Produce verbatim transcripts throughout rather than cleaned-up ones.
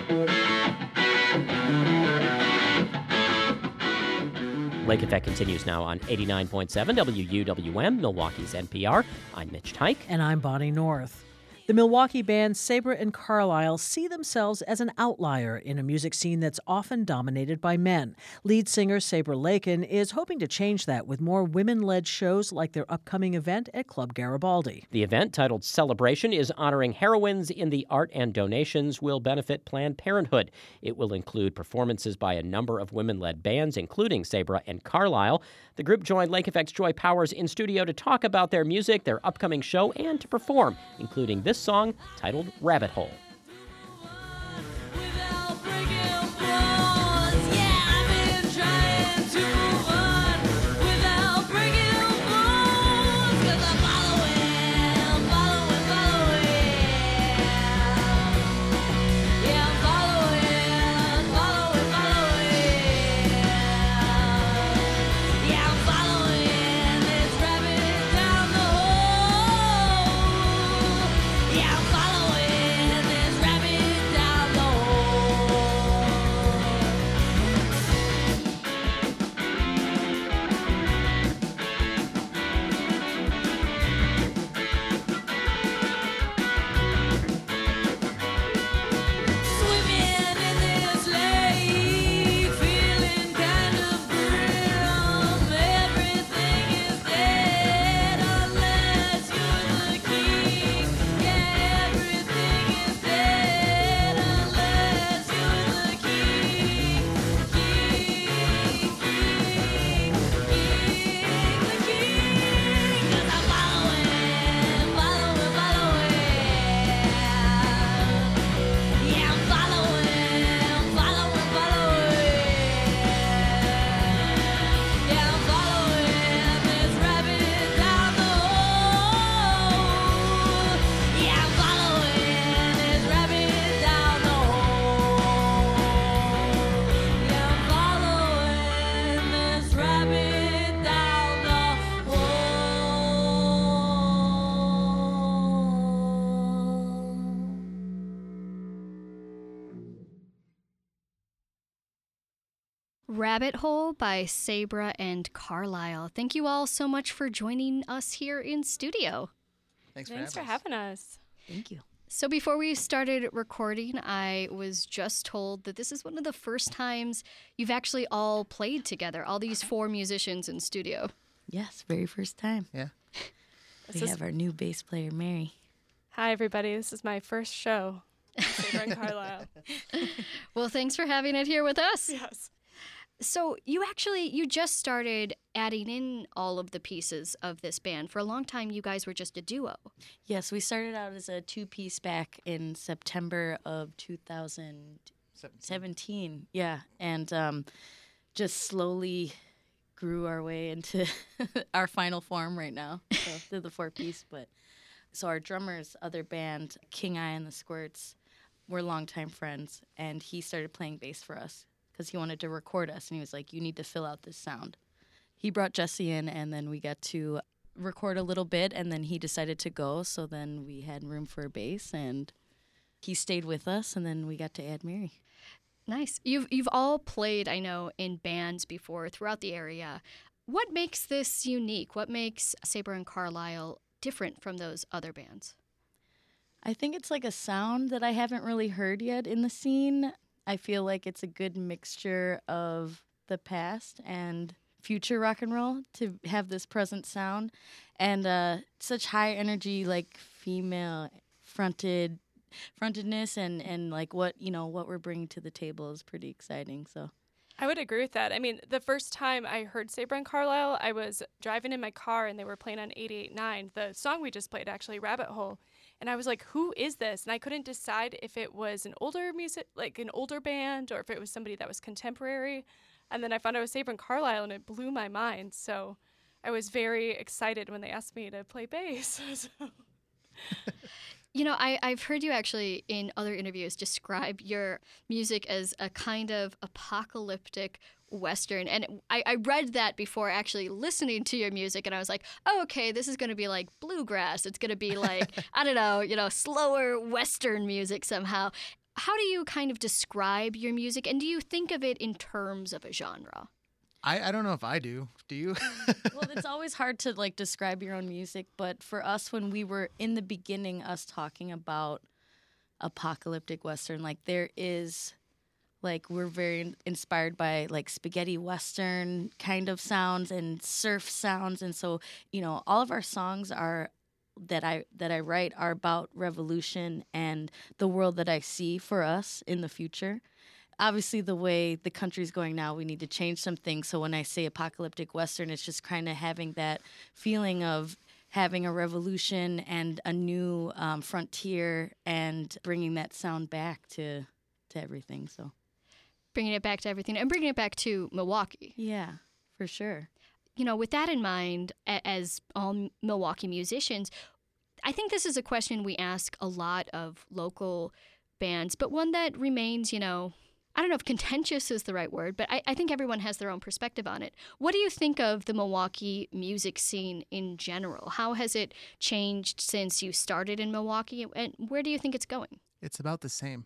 Lake Effect continues now on eighty-nine point seven W U W M, Milwaukee's N P R. I'm Mitch Tyke. And I'm Bonnie North. The Milwaukee band Sabra and Carlisle see themselves as an outlier in a music scene that's often dominated by men. Lead singer Sabra Lakin is hoping to change that with more women-led shows like their upcoming event at Club Garibaldi. The event, titled Celebration, is honoring heroines in the art, and donations will benefit Planned Parenthood. It will include performances by a number of women-led bands, including Sabra and Carlisle. The group joined Lake Effect's Joy Powers in studio to talk about their music, their upcoming show, and to perform, including this song titled Rabbit Hole. Rabbit Hole by Sabra and Carlisle. Thank you all so much for joining us here in studio. Thanks for, Thanks having, for having us. Thank you. So before we started recording, I was just told that this is one of the first times you've actually all played together, all these four musicians in studio. Yes, very first time. Yeah. We have our new bass player, Mary. Hi, everybody. This is my first show. Sabra and Carlisle. Well, thanks for having it here with us. Yes. So you actually, you just started adding in all of the pieces of this band. For a long time, you guys were just a duo. Yes, we started out as a two-piece back in September of two thousand seventeen. Yeah, and um, just slowly grew our way into our final form right now. So they're the four-piece, but so our drummer's other band, King Eye and the Squirts, we're longtime friends, and he started playing bass for us because he wanted to record us, and he was like, you need to fill out this sound. He brought Jesse in, and then we got to record a little bit, and then he decided to go, so then we had room for a bass, and he stayed with us, and then we got to add Mary. Nice. You've you've all played, I know, in bands before throughout the area. What makes this unique? What makes Sabra and Carlisle different from those other bands? I think it's like a sound that I haven't really heard yet in the scene. I feel like it's a good mixture of the past and future rock and roll to have this present sound, and uh, such high energy, like female fronted frontedness, and, and like what you know what we're bringing to the table is pretty exciting. So I would agree with that. I mean, the first time I heard Sabra and Carlisle, I was driving in my car and they were playing on eighty-eight point nine, the song we just played, actually, Rabbit Hole. And I was like, who is this? And I couldn't decide if it was an older music, like an older band, or if it was somebody that was contemporary. And then I found out it was Sabra and Carlisle, and it blew my mind. So I was very excited when they asked me to play bass. So. You know, I, I've heard you actually in other interviews describe your music as a kind of apocalyptic Western. And I, I read that before actually listening to your music, and I was like, oh, okay, this is going to be like bluegrass. It's going to be like, I don't know, you know, slower Western music somehow. How do you kind of describe your music, and do you think of it in terms of a genre? I, I don't know if I do. Do you? Well, it's always hard to like describe your own music, but for us, when we were in the beginning, us talking about apocalyptic Western, like there is, like we're very inspired by like spaghetti Western kind of sounds and surf sounds, and so you know all of our songs are that I that I write are about revolution and the world that I see for us in the future. Obviously, the way the country's going now, we need to change some things. So when I say apocalyptic Western, it's just kind of having that feeling of having a revolution and a new um, frontier and bringing that sound back to to everything. So bringing it back to everything and bringing it back to Milwaukee. Yeah, for sure. You know, with that in mind, as all Milwaukee musicians, I think this is a question we ask a lot of local bands, but one that remains, you know, I don't know if contentious is the right word, but I, I think everyone has their own perspective on it. What do you think of the Milwaukee music scene in general? How has it changed since you started in Milwaukee, and where do you think it's going? It's about the same.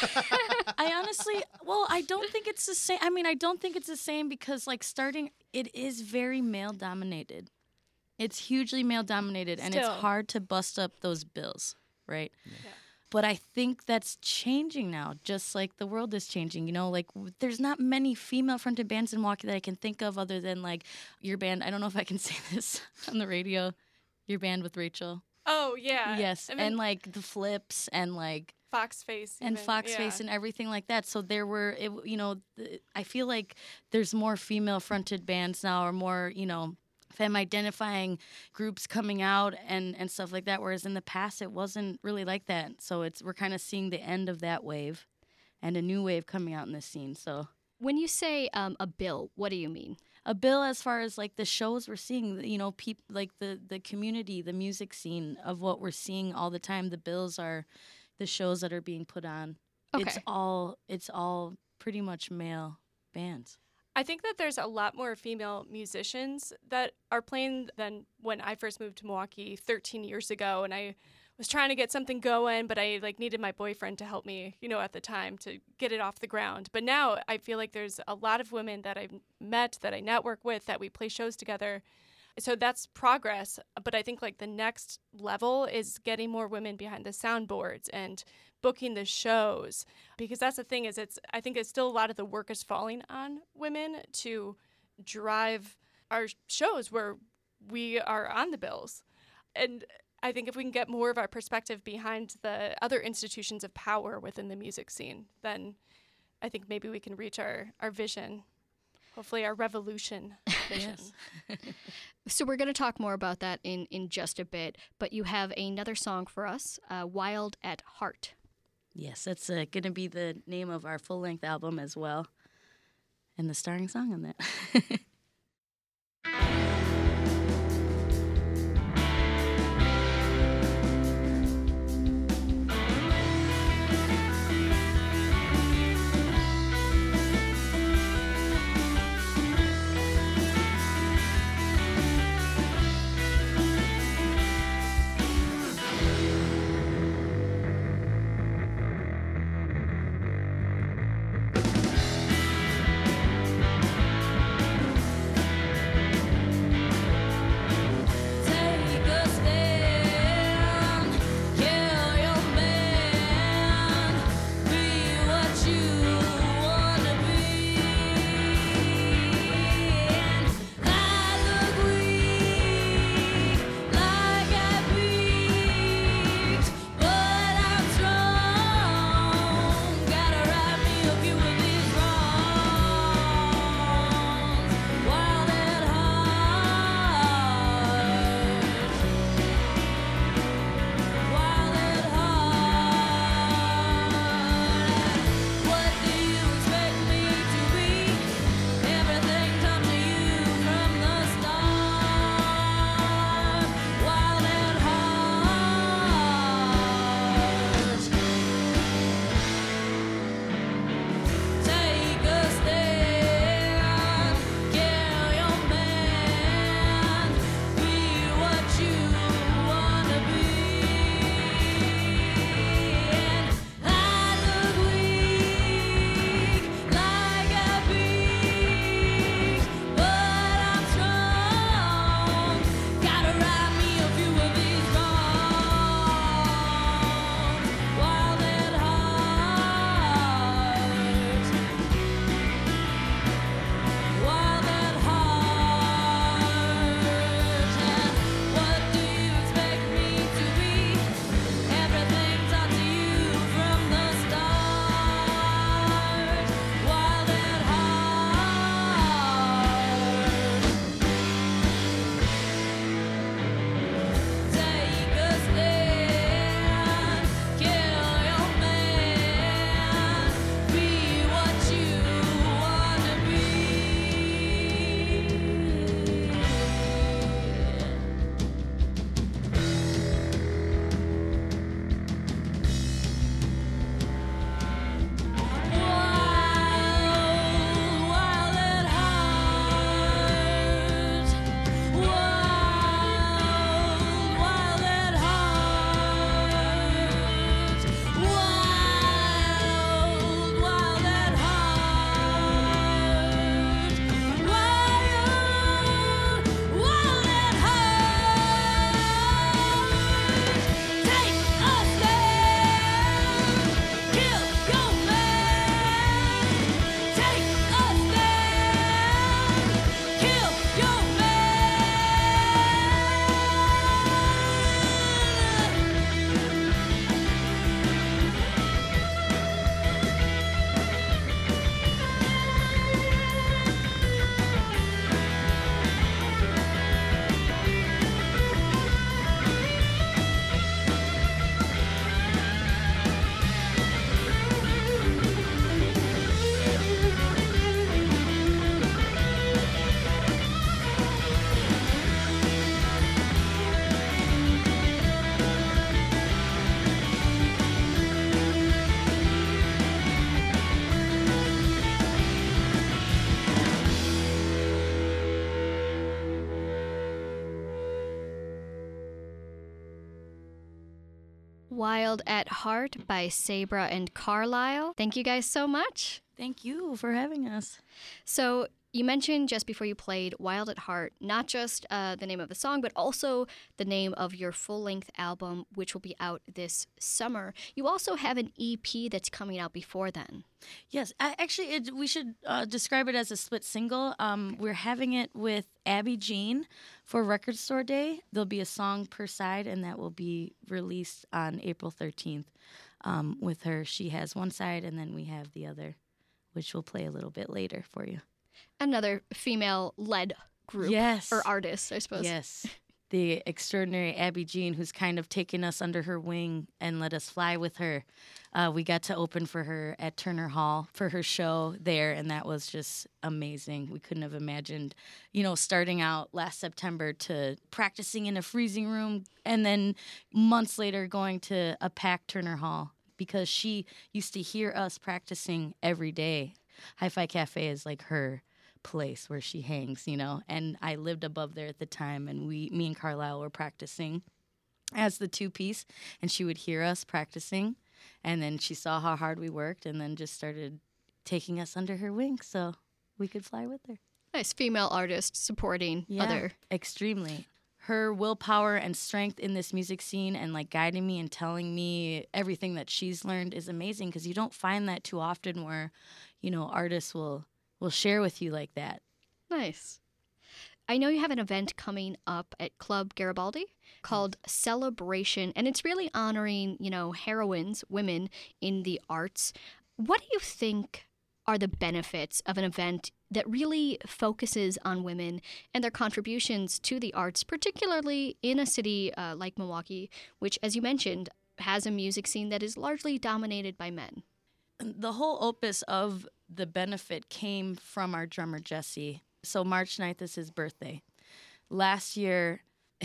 I honestly, well, I don't think it's the same. I mean, I don't think it's the same because, like, starting, it is very male dominated. It's hugely male dominated, and Still. it's hard to bust up those bills, right? Yeah. But I think that's changing now, just like the world is changing. You know, like, w- there's not many female-fronted bands in Milwaukee that I can think of other than, like, your band. I don't know if I can say this on the radio. Your band with Rachel. Oh, yeah. Yes, I mean, and, like, the Flips and, like, Fox Face. and even, Fox yeah. Face and everything like that. So there were, it, you know, th- I feel like there's more female-fronted bands now, or more, you know, femme-identifying groups coming out and, and stuff like that. Whereas in the past, it wasn't really like that. So it's we're kind of seeing the end of that wave, and a new wave coming out in the scene. So When you say um, a bill, what do you mean? a bill as far as like the shows we're seeing, you know, peop- like the the community, the music scene of what we're seeing all the time. The bills are the shows that are being put on. It's Okay. all it's all pretty much male bands. I think that there's a lot more female musicians that are playing than when I first moved to Milwaukee thirteen years ago, and I was trying to get something going, but I like needed my boyfriend to help me, you know, at the time to get it off the ground. But now I feel like there's a lot of women that I've met, that I network with, that we play shows together. So that's progress. But I think like the next level is getting more women behind the soundboards and booking the shows, because that's the thing is it's I think it's still a lot of the work is falling on women to drive our shows where we are on the bills. And I think if we can get more of our perspective behind the other institutions of power within the music scene, then I think maybe we can reach our, our vision, hopefully our revolution vision. Yes. So we're going to talk more about that in, in just a bit, but you have another song for us, uh, Wild at Heart. Yes, that's uh, going to be the name of our full-length album as well, and the starring song on that. Wild at Heart by Sabra and Carlisle. Thank you guys so much. Thank you for having us. So you mentioned just before you played Wild at Heart, not just uh, the name of the song, but also the name of your full-length album, which will be out this summer. You also have an E P that's coming out before then. Yes, I, actually, it, we should uh, describe it as a split single. Um, we're having it with Abby Jean for Record Store Day. There'll be a song per side, and that will be released on April thirteenth um, with her. She has one side, and then we have the other, which we'll play a little bit later for you. Another female-led group. Yes. Or artist, I suppose. Yes. The extraordinary Abby Jean, who's kind of taken us under her wing and let us fly with her. Uh, we got to open for her at Turner Hall for her show there, and that was just amazing. We couldn't have imagined, you know, starting out last September to practicing in a freezing room and then months later going to a packed Turner Hall because she used to hear us practicing every day. Hi-Fi Cafe is like her place where she hangs, you know, and I lived above there at the time, and we, me and Carlisle were practicing as the two-piece, and she would hear us practicing, and then she saw how hard we worked, and then just started taking us under her wing so we could fly with her. Nice female artist supporting Yeah, other. extremely. Her willpower and strength in this music scene and like guiding me and telling me everything that she's learned is amazing because you don't find that too often where, you know, artists will will share with you like that. Nice. I know you have an event coming up at Club Garibaldi called Celebration, and it's really honoring, you know, heroines, women in the arts. What do you think are the benefits of an event that really focuses on women and their contributions to the arts, particularly in a city uh, like Milwaukee, which, as you mentioned, has a music scene that is largely dominated by men? The whole opus of the benefit came from our drummer, Jesse. So March ninth is his birthday. Last year,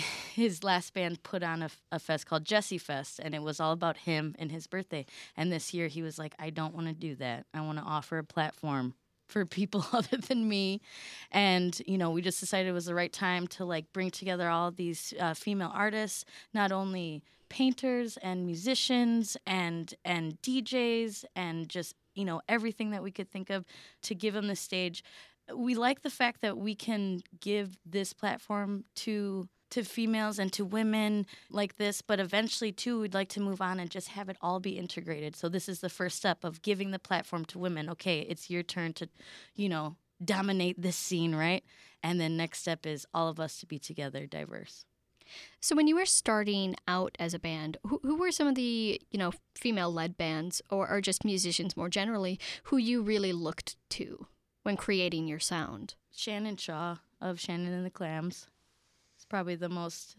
his last band put on a, a fest called Jesse Fest, and it was all about him and his birthday. And this year he was like, I don't want to do that. I want to offer a platform for people other than me. And, you know, we just decided it was the right time to, like, bring together all of these uh, female artists, not only painters and musicians and and D Js and just, you know, everything that we could think of to give them the stage. We like the fact that we can give this platform to to females and to women like this, but eventually, too, we'd like to move on and just have it all be integrated. So this is the first step of giving the platform to women. Okay, it's your turn to, you know, dominate this scene, right? And then next step is all of us to be together, diverse. So when you were starting out as a band, who, who were some of the, you know, female-led bands or, or just musicians more generally who you really looked to when creating your sound? Shannon Shaw of Shannon and the Clams. It's probably the most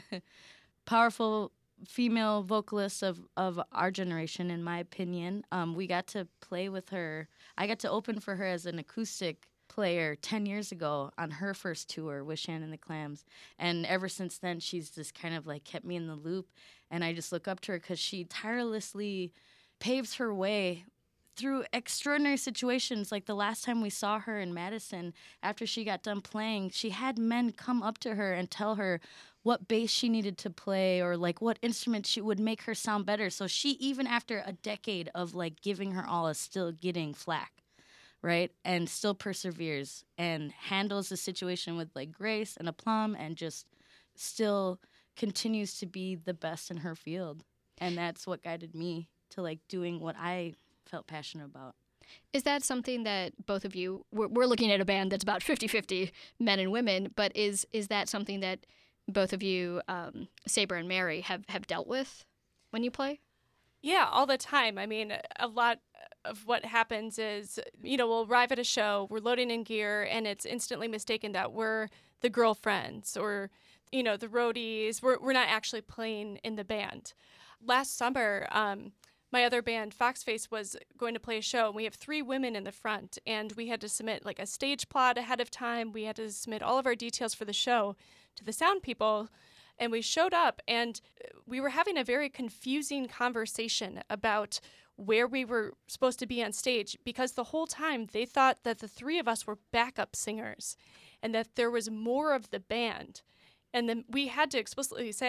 powerful female vocalist of, of our generation, in my opinion. Um, we got to play with her. I got to open for her as an acoustic player ten years ago on her first tour with Shannon and the Clams. And ever since then, she's just kind of like kept me in the loop. And I just look up to her because she tirelessly paves her way through extraordinary situations. Like the last time we saw her in Madison, after she got done playing, she had men come up to her and tell her what bass she needed to play or like what instrument she would make her sound better. So she, even after a decade of like giving her all, is still getting flack, right? And still perseveres and handles the situation with like grace and aplomb and just still continues to be the best in her field. And that's what guided me to like doing what I felt passionate about. Is that something that both of you, we're, we're looking at a band that's about fifty-fifty men and women, but is is that something that both of you, um, Sabra and Mary, have, have dealt with when you play? Yeah, all the time. I mean, a lot of what happens is, you know, we'll arrive at a show, we're loading in gear, and it's instantly mistaken that we're the girlfriends or, you know, the roadies. We're, we're not actually playing in the band. Last summer, um, my other band, Foxface, was going to play a show, and we have three women in the front, and we had to submit like a stage plot ahead of time. We had to submit all of our details for the show to the sound people, and we showed up, and we were having a very confusing conversation about where we were supposed to be on stage, because the whole time they thought that the three of us were backup singers and that there was more of the band. And then we had to explicitly say,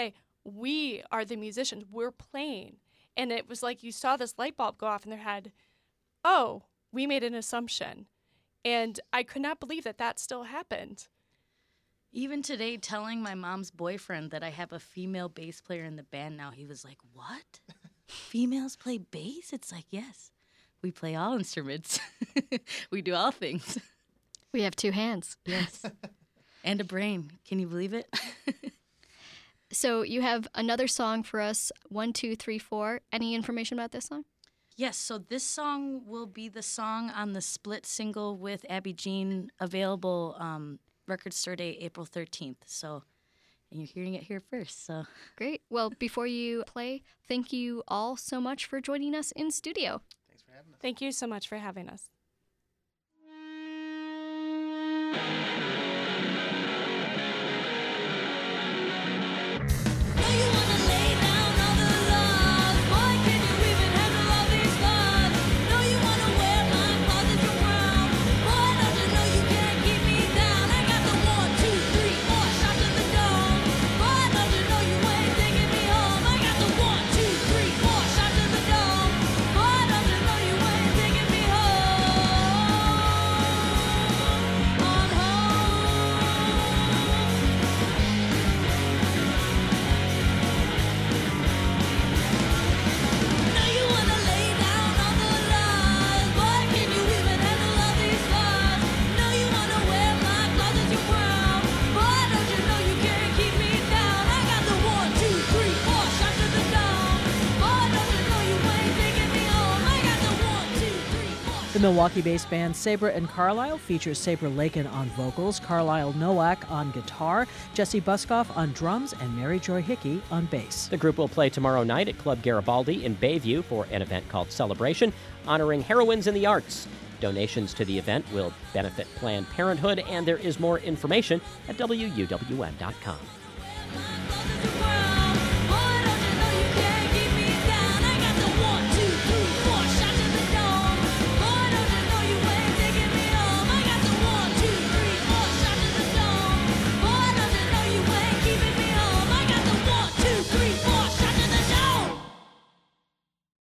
we are the musicians. We're playing. And it was like you saw this light bulb go off in their head. Oh, we made an assumption. And I could not believe that that still happened. Even today, telling my mom's boyfriend that I have a female bass player in the band now, he was like, what? Females play bass? It's like, yes, we play all instruments. We do all things. We have two hands. Yes. And a brain. Can you believe it? So you have another song for us, One, Two, Three, Four. Any information about this song? Yes, so this song will be the song on the split single with Abby Jean, available um, record store day April thirteenth. So, and you're hearing it here first. So Great. Well, before you play, thank you all so much for joining us in studio. Thanks for having us. Thank you so much for having us. The Milwaukee-based band Sabra and Carlisle features Sabra Lakin on vocals, Carlisle Nowak on guitar, Jesse Buskoff on drums, and Mary Joy Hickey on bass. The group will play tomorrow night at Club Garibaldi in Bayview for an event called Celebration, honoring heroines in the arts. Donations to the event will benefit Planned Parenthood, and there is more information at W U W M dot com.